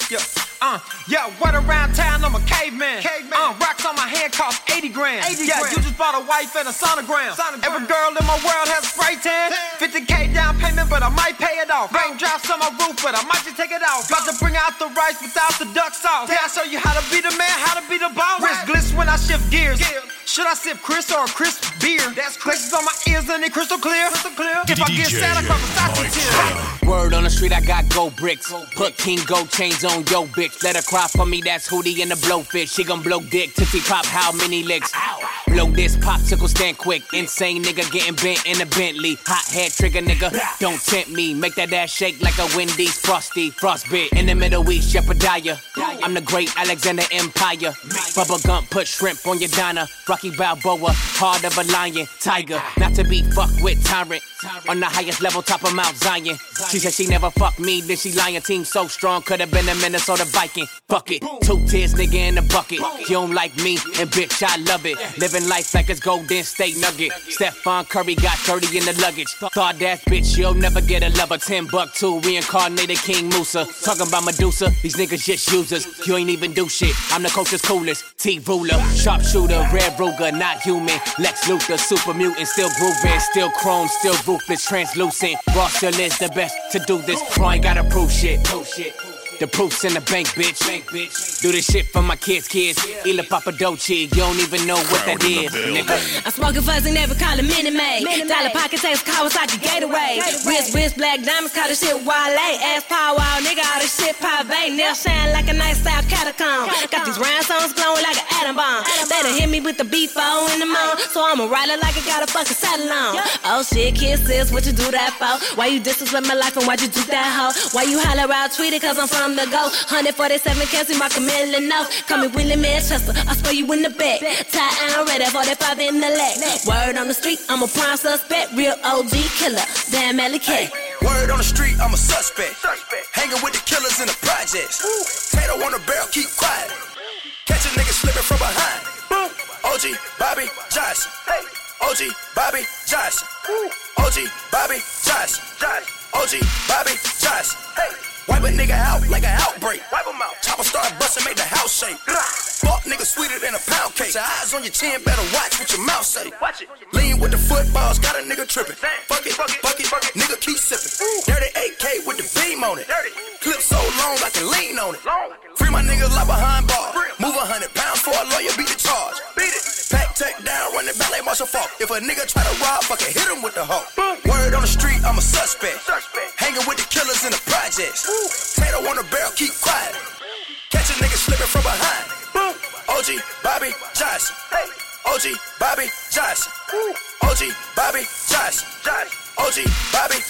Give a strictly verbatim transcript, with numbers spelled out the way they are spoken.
Yeah, uh, yeah, what around town, I'm a caveman. caveman. Uh, rocks on my head cost eighty grand. eighty yeah, grand. You just bought a wife and a sonogram. sonogram. Every girl in my world has a spray tan. fifty K down payment, but I might pay it off. Raindrops on my roof, but I might just take it off. About to bring out the rice without the duck sauce. Yeah, I show you how to be the man, how to be the boss. Wrist glitz when I shift gears. Yeah. Should I sip Chris or a crisp beer? That's Places on my ears and they crystal clear. Crystal clear. If I get sad, I cry Versace tears. Word on the street, I got gold bricks. Put King Gold chains on yo bitch. Let her cry for me, that's Hootie and the Blowfish. She gon' blow dick, Tootsie Pop, how many licks? Blow this, popsicle stand quick. Insane nigga getting bent in a Bentley. Hot head trigger nigga, don't tempt me. Make that ass shake like a Wendy's Frosty. Frostbit in the Middle East, Jeopardiah. I'm the great Alexander Empire. Bubba Gump, put shrimp on your diner. Rocky Balboa, heart of a lion. Tiger, not to be fucked with tyrant. On the highest level, top of Mount Zion. She said she never fucked me, then she lying. Team so strong, could've been a Minnesota Viking. Fuck it, two tears, nigga in the bucket. You don't like me, and bitch, I love it. Living life like it's Golden State Nugget. Stephon Curry got thirty in the luggage. Thought that bitch, you'll never get a lover. Ten buck two, reincarnated King Musa. Talking about Medusa, these niggas just users. You ain't even do shit, I'm the culture's coolest. T-ruler, sharpshooter, Red Ruger, not human. Lex Luthor, super mutant, still grooving. Still chrome, still ruthless, translucent. Raw still is the best to do this. Bro, I ain't gotta prove shit. Prove shit. The proof's in the bank, bitch. Bank, bitch. Do this shit for my kids, kids. Ila Papadochi, you don't even know what that is, nigga. I'm smoking fuzz and never call it Minute Maid. Dollar pocket takes Kawasaki Gatorade. Wrist, wrist, black diamonds, call this shit Wale. Ass power wall, nigga, all this shit pave. Nail shine like a nice South catacomb. Got these rhinestones glowing like an atom bomb. They done hit me with the B four in the mouth, so I'ma ride it like I got a fucking saddle on. Oh shit, kisses, what you do that for? Why you disrespect my life and why'd you do that hoe? Why you holler out, tweet it, cause I'm from the go. one forty-seven Cassie, my Camilla North. Call me Willie Manchester, I spray you in the back. Tie and ready, forty-five in the leg. Word on the street, I'm a prime suspect. Real O G killer, damn Ellie K. Word on the street, I'm a suspect. Hanging with the killers in the projects. Tato on the barrel, keep quiet. Catch a nigga slipping from behind. O G Bobby Johnson. O G Bobby Johnson. O G Bobby Johnson. O G Bobby Johnson. Wipe a nigga out like an outbreak. Wipe him out. Chopper start bustin', make the house shake. Fuck nigga sweeter than a pound cake. Your eyes on your chin, better watch what your mouth say. Watch it. Lean with the footballs, got a nigga trippin'. Fuck it, fuck it, fuck it, fuck it. Nigga keep sippin'. Dirty eight K with the beam on it. Clip so long I can lean on it. Free my niggas like behind bars. Move a hundred pounds for a lawyer, beat the charge. Beat it. Pack tech down, run the ballet marshal falk. If a nigga try to rob, fucking hit him with the hoe. Word on the street, I'm a suspect. Hanging with the killers in the projects. Tato on the barrel, keep quiet. Catch a nigga slipping from behind. O G Bobby Johnson. O G Bobby Johnson. O G Bobby Johnson. O G Bobby